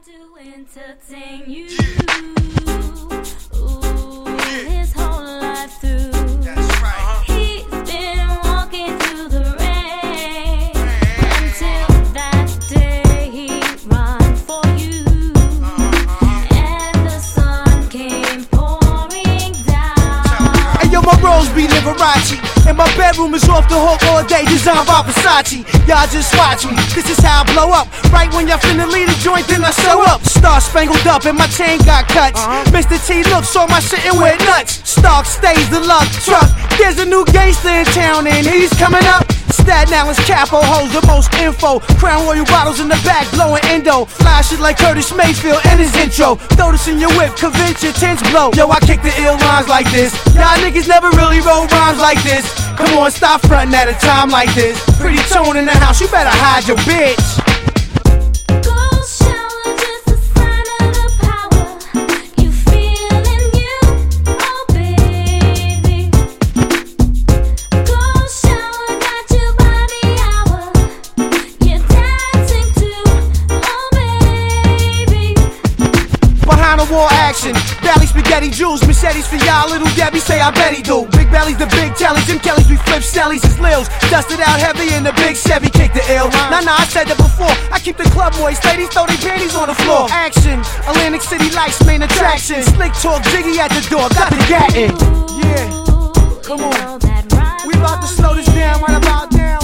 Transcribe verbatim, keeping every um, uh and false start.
To entertain you, ooh, his whole life through. That's right. He's been walking through the rain until that day he run for you, and the sun came pouring down. Hey yo, my rose be Liberace, and my bedroom is off the hook all day, designed by Versace. Y'all just watch me, this is how I blow up. Right when y'all finna leave the joint, then I show up. Star spangled up and my chain got cuts. uh-huh. Mister T looks on my shit and went nuts. Stark stays the luck truck. There's a new gangster in town and he's coming up. Staten Island's capo holds the most info. Crown Royal bottles in the back blowing endo. Fly shit like Curtis Mayfield and his intro. Throw this in your whip, convince your tents blow. Yo, I kick the ill lines like this. Y'all niggas never really wrote rhymes like this. Come on, stop frontin' at a time like this. Pretty tone in the house, you better hide your bitch. War action, Bally spaghetti jewels, machetes for y'all, little Debbie say I bet he do. Big bellies, the big tellies, Jim Kellys, we flip stellies, his lils, dusted out heavy in the big Chevy, kick the ill. Nah, nah, I said that before, I keep the club moist, ladies throw their panties on the floor. Action, Atlantic City lights, main attraction, slick talk, Jiggy at the door, got the gat in. Yeah, come on, we about to slow this down right about now.